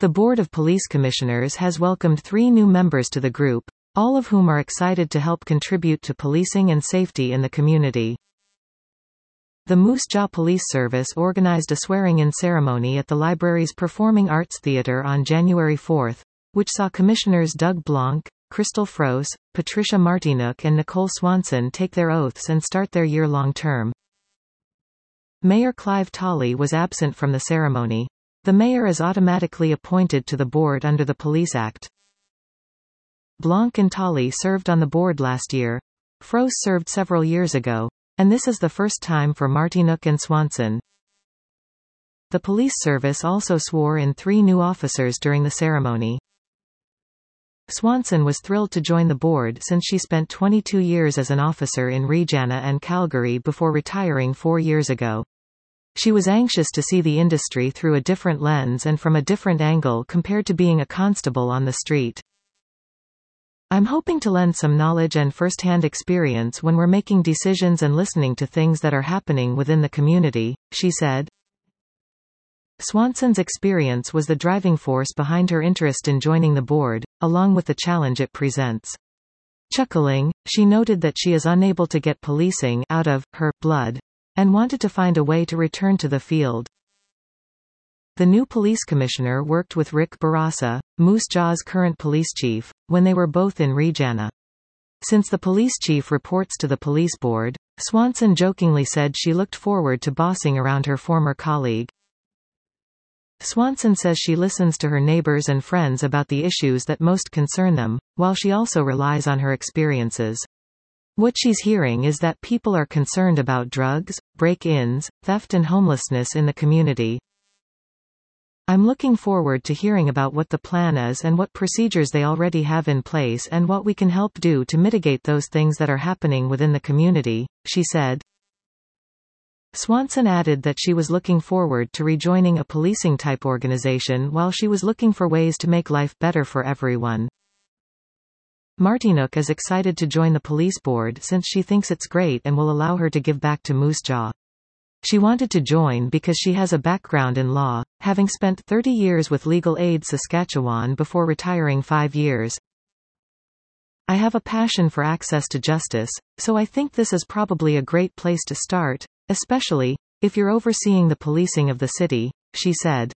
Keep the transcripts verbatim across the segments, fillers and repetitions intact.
The Board of Police Commissioners has welcomed three new members to the group, all of whom are excited to help contribute to policing and safety in the community. The Moose Jaw Police Service organized a swearing-in ceremony at the library's Performing Arts Theatre on January fourth, which saw Commissioners Doug Blanc, Crystal Froese, Patricia Martinook and Nicole Swanson take their oaths and start their year-long term. Mayor Clive Tolley was absent from the ceremony. The mayor is automatically appointed to the board under the Police Act. Blanc and Tolley served on the board last year. Froese served several years ago, and this is the first time for Martinook and Swanson. The police service also swore in three new officers during the ceremony. Swanson was thrilled to join the board since she spent twenty-two years as an officer in Regina and Calgary before retiring four years ago. She was anxious to see the industry through a different lens and from a different angle compared to being a constable on the street. I'm hoping to lend some knowledge and first-hand experience when we're making decisions and listening to things that are happening within the community, she said. Swanson's experience was the driving force behind her interest in joining the board, along with the challenge it presents. Chuckling, she noted that she is unable to get policing out of her blood, and wanted to find a way to return to the field. The new police commissioner worked with Rick Barassa, Moose Jaw's current police chief, when they were both in Regina. Since the police chief reports to the police board, Swanson jokingly said she looked forward to bossing around her former colleague. Swanson says she listens to her neighbors and friends about the issues that most concern them, while she also relies on her experiences. What she's hearing is that people are concerned about drugs, break-ins, theft and homelessness in the community. I'm looking forward to hearing about what the plan is and what procedures they already have in place and what we can help do to mitigate those things that are happening within the community, she said. Swanson added that she was looking forward to rejoining a policing-type organization while she was looking for ways to make life better for everyone. Martinook is excited to join the police board since she thinks it's great and will allow her to give back to Moose Jaw. She wanted to join because she has a background in law, having spent thirty years with Legal Aid Saskatchewan before retiring five years. I have a passion for access to justice, so I think this is probably a great place to start, especially if you're overseeing the policing of the city, she said.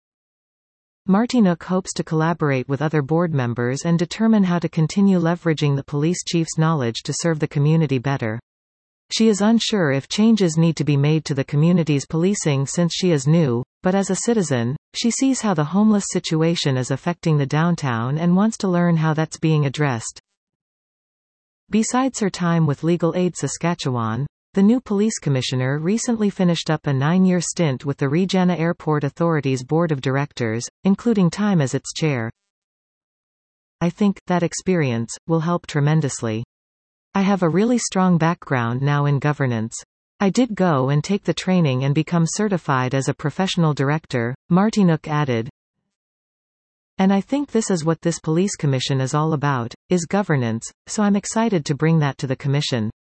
Martinook hopes to collaborate with other board members and determine how to continue leveraging the police chief's knowledge to serve the community better. She is unsure if changes need to be made to the community's policing since she is new, but as a citizen, she sees how the homeless situation is affecting the downtown and wants to learn how that's being addressed. Besides her time with Legal Aid Saskatchewan, the new police commissioner recently finished up a nine-year stint with the Regina Airport Authority's board of directors, including time as its chair. I think that experience will help tremendously. I have a really strong background now in governance. I did go and take the training and become certified as a professional director, Martinook added. And I think this is what this police commission is all about, is governance, so I'm excited to bring that to the commission.